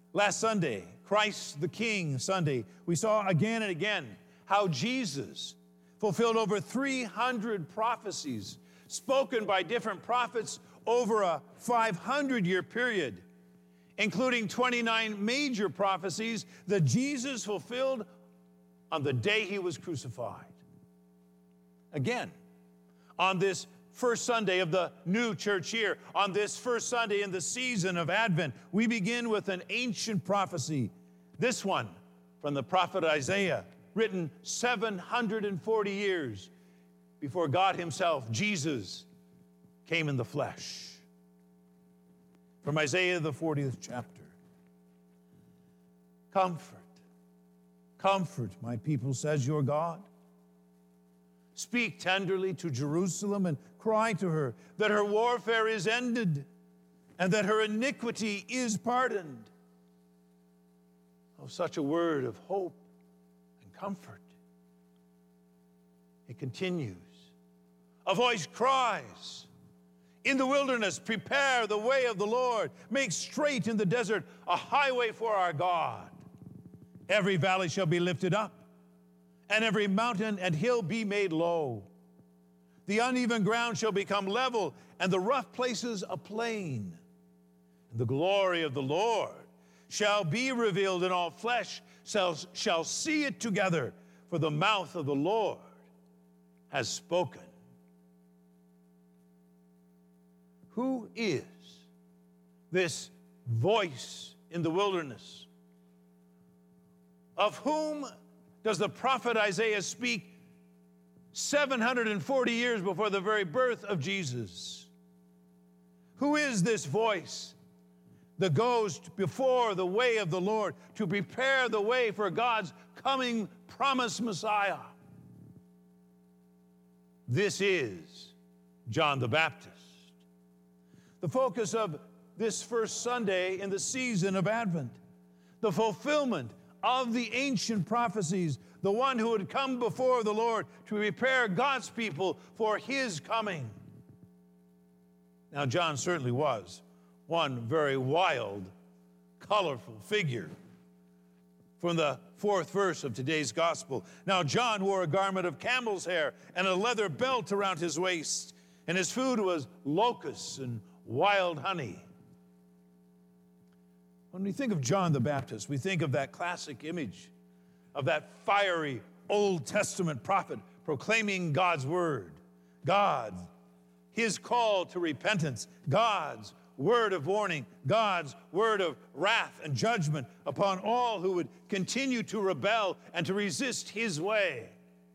Last Sunday, Christ the King Sunday, we saw again and again how Jesus fulfilled over 300 prophecies spoken by different prophets over a 500-year period, including 29 major prophecies that Jesus fulfilled on the day he was crucified. Again, on this first Sunday of the new church year, on this first Sunday in the season of Advent, we begin with an ancient prophecy. This one from the prophet Isaiah, written 740 years before God himself, Jesus, came in the flesh. From Isaiah, the 40th chapter. Comfort, comfort, my people, says your God. Speak tenderly to Jerusalem and cry to her that her warfare is ended and that her iniquity is pardoned. Oh, such a word of hope and comfort. It continues. A voice cries, in the wilderness, prepare the way of the Lord. Make straight in the desert a highway for our God. Every valley shall be lifted up, and every mountain and hill be made low. The uneven ground shall become level, and the rough places a plain. And the glory of the Lord shall be revealed, and all flesh shall see it together, for the mouth of the Lord has spoken. Who is this voice in the wilderness? Of whom does the prophet Isaiah speak 740 years before the very birth of Jesus? Who is this voice that goes before the way of the Lord to prepare the way for God's coming promised Messiah? This is John the Baptist. The focus of this first Sunday in the season of Advent, the fulfillment of the ancient prophecies, the one who would come before the Lord to prepare God's people for his coming. Now, John certainly was one very wild, colorful figure. From the 4th verse of today's gospel. Now, John wore a garment of camel's hair and a leather belt around his waist, and his food was locusts and wild honey. When we think of John the Baptist, we think of that classic image of that fiery Old Testament prophet proclaiming God's word, God, his call to repentance, God's word of warning, God's word of wrath and judgment upon all who would continue to rebel and to resist his way.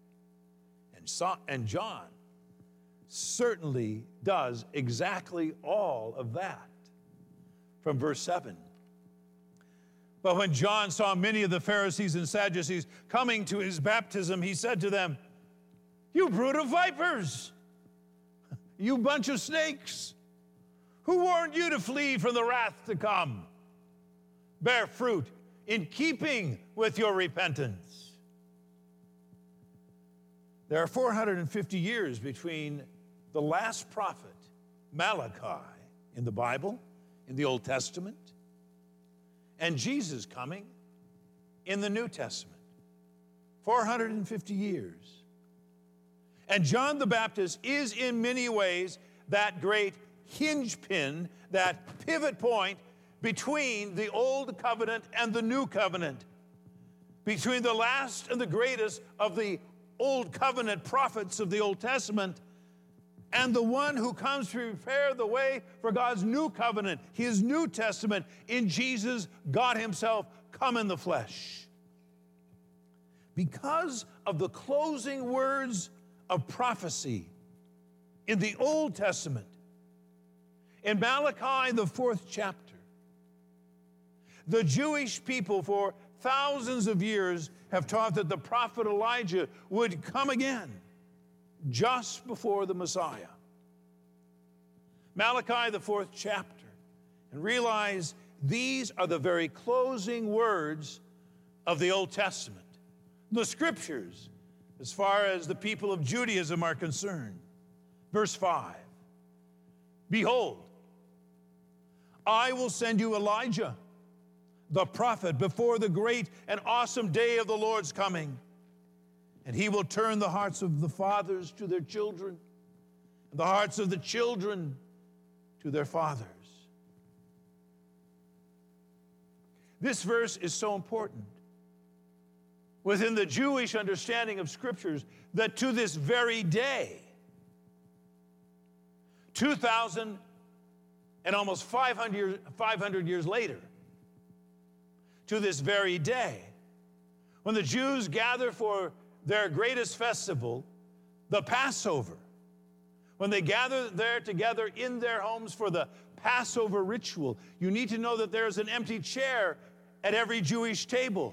And John certainly does exactly all of that. From verse 7. But when John saw many of the Pharisees and Sadducees coming to his baptism, he said to them, "You brood of vipers, you bunch of snakes, who warned you to flee from the wrath to come? Bear fruit in keeping with your repentance." There are 450 years between the last prophet, Malachi, in the Bible, in the Old Testament, and Jesus coming in the New Testament. 450 years. And John the Baptist is in many ways that great hinge pin, that pivot point between the Old Covenant and the New Covenant, between the last and the greatest of the Old Covenant prophets of the Old Testament and the one who comes to prepare the way for God's new covenant, his New Testament, in Jesus, God himself, come in the flesh. Because of the closing words of prophecy in the Old Testament, in Malachi, the 4th chapter, the Jewish people for thousands of years have taught that the prophet Elijah would come again just before the Messiah. Malachi, the 4th chapter, and realize these are the very closing words of the Old Testament, the scriptures, as far as the people of Judaism are concerned. Verse 5, "Behold, I will send you Elijah, the prophet, before the great and awesome day of the Lord's coming. And he will turn the hearts of the fathers to their children, and the hearts of the children to their fathers. This verse is so important within the Jewish understanding of Scriptures that to this very day, 2,000 and almost 500 years later, to this very day, when the Jews gather for their greatest festival, the Passover, when they gather there together in their homes for the Passover ritual, you need to know that there's an empty chair at every Jewish table.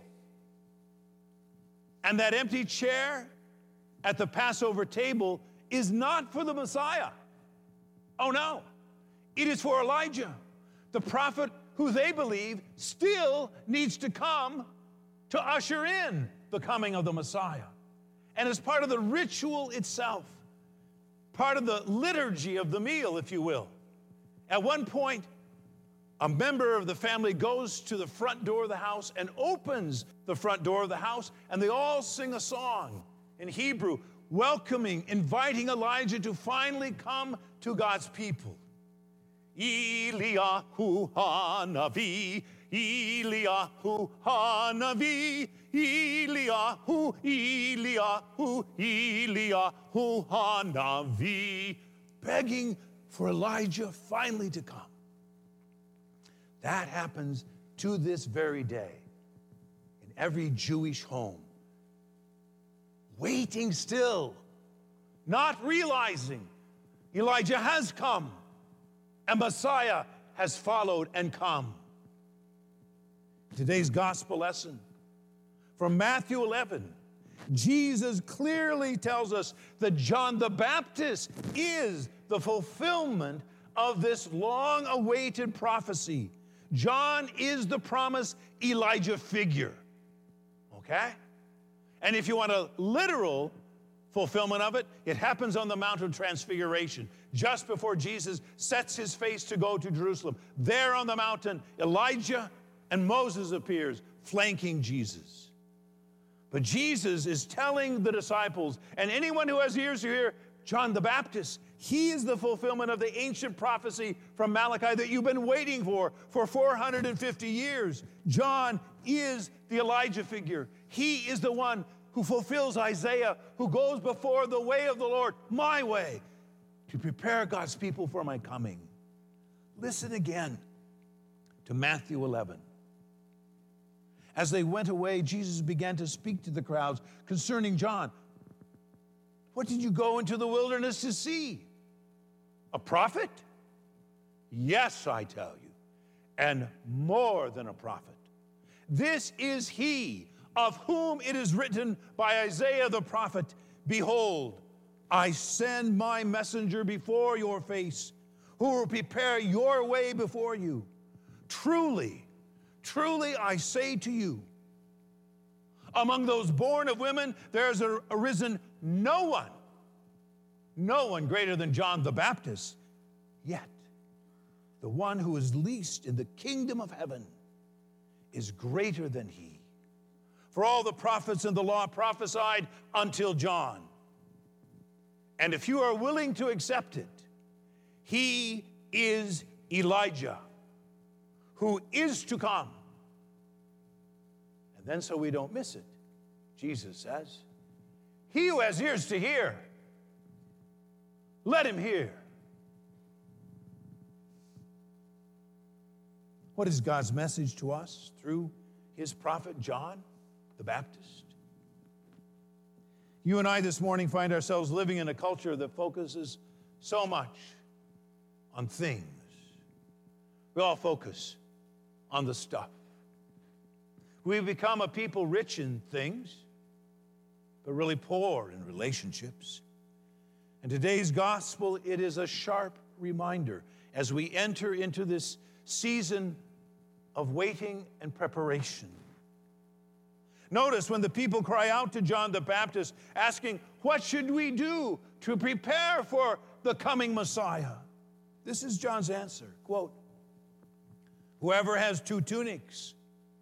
And that empty chair at the Passover table is not for the Messiah. Oh no, it is for Elijah, the prophet who they believe still needs to come to usher in the coming of the Messiah. And as part of the ritual itself, part of the liturgy of the meal, if you will, at one point, a member of the family goes to the front door of the house and opens the front door of the house, and they all sing a song in Hebrew, welcoming, inviting Elijah to finally come to God's people. Eliyahu Hanavi, Eliyahu Hanavi, Eliyahu, Eliyahu, Eliyahu Hanavi, begging for Elijah finally to come. That happens to this very day in every Jewish home. Waiting still, not realizing Elijah has come and Messiah has followed and come. Today's gospel lesson from Matthew 11, Jesus clearly tells us that John the Baptist is the fulfillment of this long-awaited prophecy. John is the promised Elijah figure, okay? And if you want a literal fulfillment of it, it happens on the Mount of Transfiguration, just before Jesus sets his face to go to Jerusalem. There on the mountain, Elijah and Moses appears, flanking Jesus. But Jesus is telling the disciples, and anyone who has ears to hear, John the Baptist, he is the fulfillment of the ancient prophecy from Malachi that you've been waiting for 450 years. John is the Elijah figure. He is the one who fulfills Isaiah, who goes before the way of the Lord, my way, to prepare God's people for my coming. Listen again to Matthew 11. As they went away, Jesus began to speak to the crowds concerning John. What did you go into the wilderness to see? A prophet? Yes, I tell you, and more than a prophet. This is he of whom it is written by Isaiah the prophet, behold, I send my messenger before your face, who will prepare your way before you. Truly, truly I say to you, among those born of women, there has arisen no one greater than John the Baptist. Yet, the one who is least in the kingdom of heaven is greater than he. For all the prophets in the law prophesied until John. And if you are willing to accept it, he is Elijah, who is to come. And then so we don't miss it, Jesus says, he who has ears to hear, let him hear. What is God's message to us through his prophet John the Baptist? You and I this morning find ourselves living in a culture that focuses so much on things. We all focus on the stuff. We've become a people rich in things, but really poor in relationships. And today's gospel, it is a sharp reminder as we enter into this season of waiting and preparation. Notice when the people cry out to John the Baptist, asking, what should we do to prepare for the coming Messiah? This is John's answer, quote, whoever has two tunics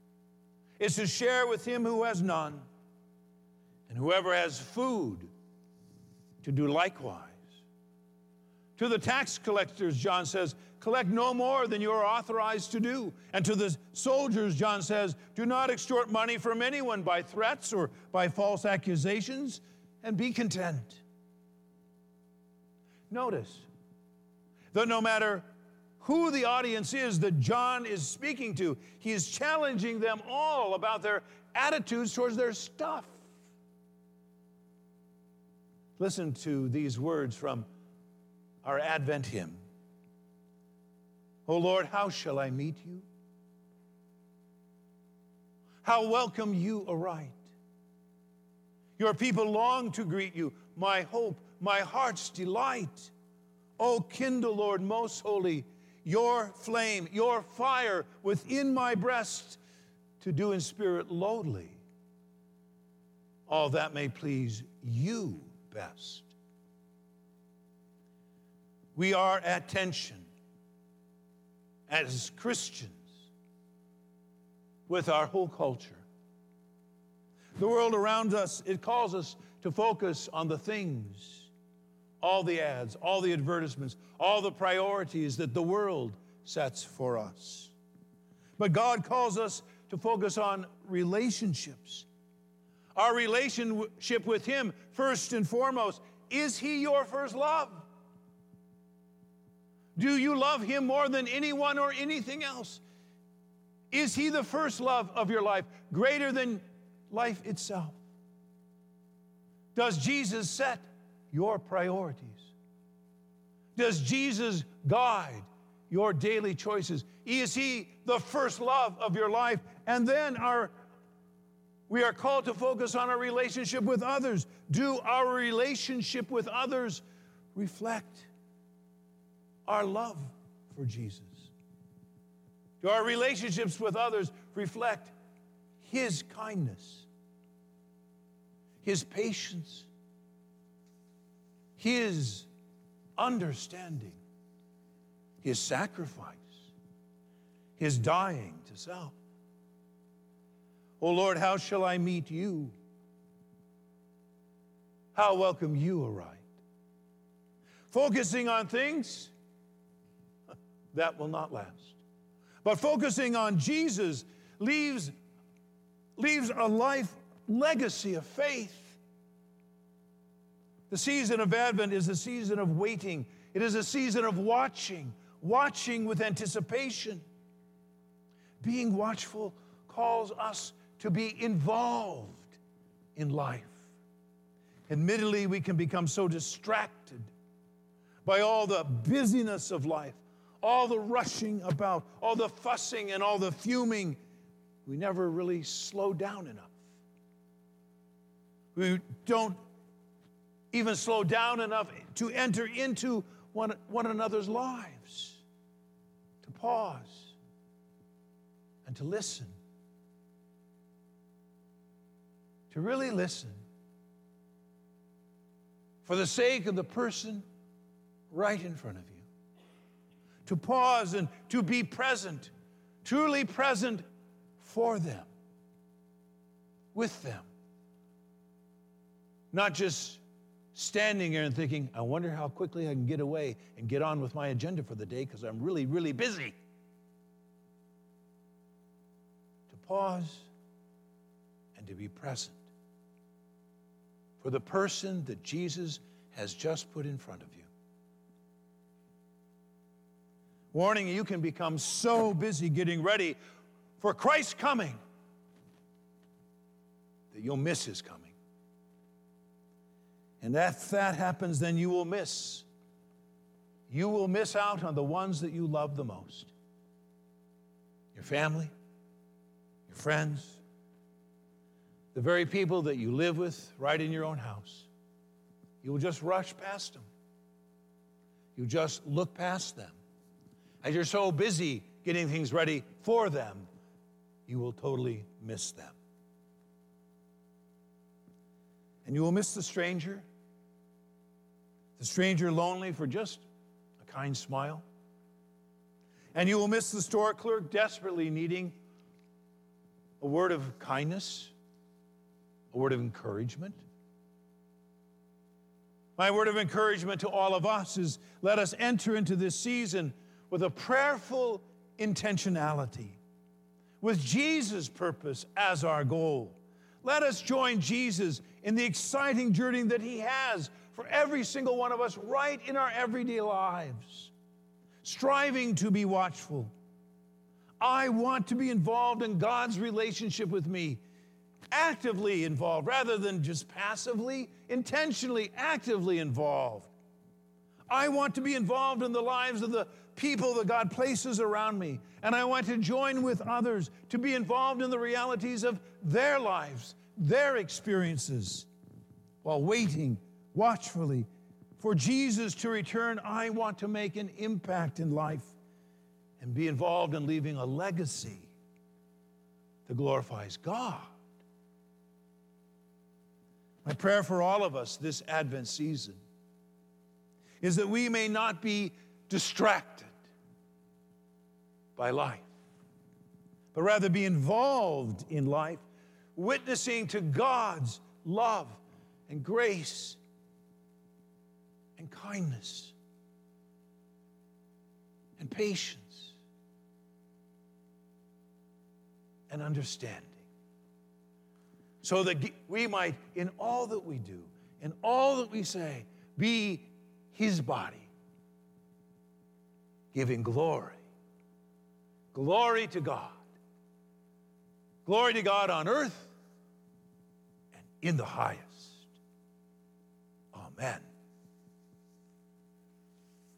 is to share with him who has none, and whoever has food to do likewise. To the tax collectors, John says, collect no more than you are authorized to do. And to the soldiers, John says, do not extort money from anyone by threats or by false accusations, and be content. Notice that no matter who the audience is that John is speaking to, he is challenging them all about their attitudes towards their stuff. Listen to these words from our Advent hymn. O Lord, how shall I meet you? How welcome you aright. Your people long to greet you, my hope, my heart's delight. O kindle, Lord, most holy, your flame, your fire within my breast, to do in spirit lowly all that may please you best. We are at tension as Christians with our whole culture. The world around us, it calls us to focus on the things, all the ads, all the advertisements, all the priorities that the world sets for us. But God calls us to focus on relationships. Our relationship with him, first and foremost. Is he your first love? Do you love him more than anyone or anything else? Is he the first love of your life, greater than life itself? Does Jesus set your priorities? Does Jesus guide your daily choices? Is he the first love of your life? And then we are called to focus on our relationship with others. Do our relationship with others reflect our love for Jesus? Do our relationships with others reflect his kindness, his patience, his understanding, his sacrifice, his dying to self? O Lord, how shall I meet you? How welcome you aright? Focusing on things that will not last. But focusing on Jesus leaves a life legacy of faith. The season of Advent is a season of waiting. It is a season of watching with anticipation. Being watchful calls us to be involved in life. Admittedly, we can become so distracted by all the busyness of life, all the rushing about, all the fussing and all the fuming. We never really slow down enough. We don't even slow down enough to enter into one another's lives, to pause and to listen, to really listen for the sake of the person right in front of you. To pause and to be present, truly present for them, with them. Not just standing here and thinking, I wonder how quickly I can get away and get on with my agenda for the day because I'm really, really busy. To pause and to be present for the person that Jesus has just put in front of you. Warning, you can become so busy getting ready for Christ's coming that you'll miss his coming. And if that happens, then you will miss out on the ones that you love the most. Your family, your friends, the very people that you live with right in your own house. You will just rush past them. You just look past them. As you're so busy getting things ready for them, you will totally miss them. And you will miss the stranger lonely for just a kind smile. And you will miss the store clerk desperately needing a word of kindness, a word of encouragement. My word of encouragement to all of us is, let us enter into this season with a prayerful intentionality, with Jesus' purpose as our goal. Let us join Jesus in the exciting journey that he has for every single one of us right in our everyday lives, striving to be watchful. I want to be involved in God's relationship with me, actively involved rather than just passively, intentionally, actively involved. I want to be involved in the lives of the people that God places around me, and I want to join with others to be involved in the realities of their lives, their experiences. While waiting watchfully for Jesus to return, I want to make an impact in life and be involved in leaving a legacy that glorifies God. My prayer for all of us this Advent season is that we may not be distracted by life, but rather be involved in life, witnessing to God's love and grace and kindness and patience and understanding, so that we might, in all that we do, in all that we say, be his body, giving glory. Glory to God. Glory to God on earth and in the highest. Amen.